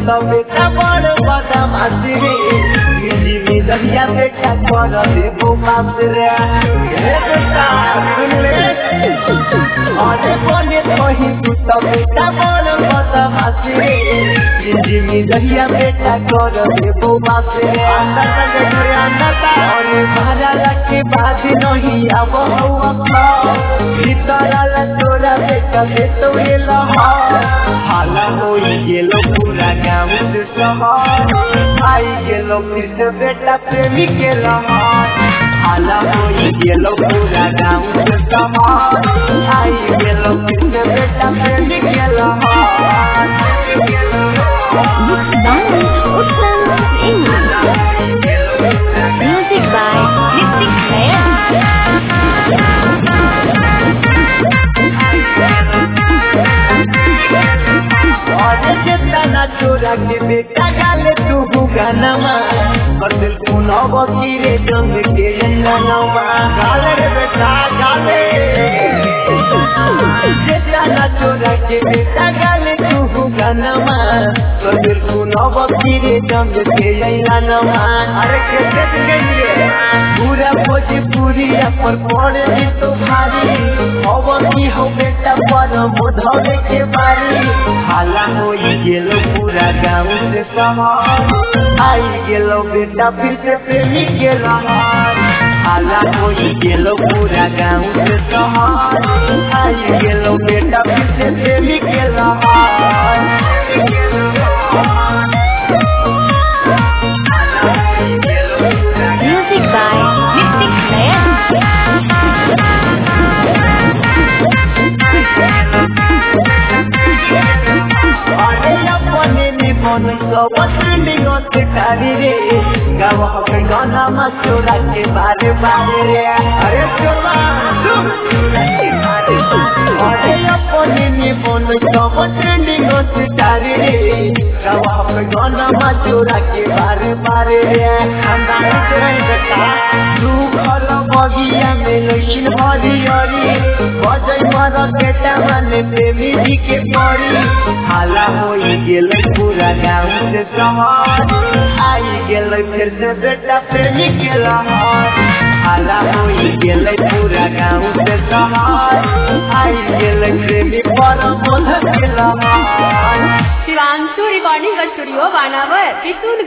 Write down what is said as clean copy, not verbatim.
तो बेटा बड़ बदमाश रे जिंदगी दरिया बेटा कर देबो माफ रे हे बेटा सुन ले अरे बोले कहीं तू तो बेटा बड़ बदमाश रे जिंदगी दरिया बेटा कर देबो माफ रे अरे मारा के बाद नहीं अब हुआ भीतर तोरा बेटा से तो ये हाला हो गेलो पूरा गाँव से शहर आई गेलो फिर से बेटा प्रेमी के लहर हाला हो गेलो पूरा गाँव से शहर आई गेलो फिर से बेटा प्रेमी के लहर Music by Lipstick चोरा के बेटा गाले तू गानमा कर दिल तू नव गिरे जंग के ननमा गाले रे बेटा गाले बेटा ना चोरा के बेटा गाले तू गानमा कर दिल तू नव गिरे जंग के ननमा अरे कैसे गई रे पूरा भोजपुरी पर पड़े दी तो भारी अब की हो बेटा पर मोधवे के बारी हाला हो गेलो पूरा गाँव से शहर आई गेलो बेटा फिर से प्रेमी के लहर हाला हो गेलो पूरा गाँव से शहर आई गेलो बेटा फिर से प्रेमी के लहर Music by Lipstick गाना मचोरा के बारे बारे रे अरे चोरा अरे अपने में बोल सब ट्रेंडिंग सितारे रे गाना मचोरा के बारे बारे रे खानदान से बेटा तू घर बगिया में लइल हरियरी बजै मर बेटा माने प्रेमी जी के परी हाला हो गेल पूरा गाँव से शहर आई गेल फिर से बेटा प्रेमी के लहर हाला हो गेल पूरा गाँव से शहर आई गेल प्रेमी पर मोध के लहर शिवांशु रिकॉर्डिंग स्टूडियो बानावर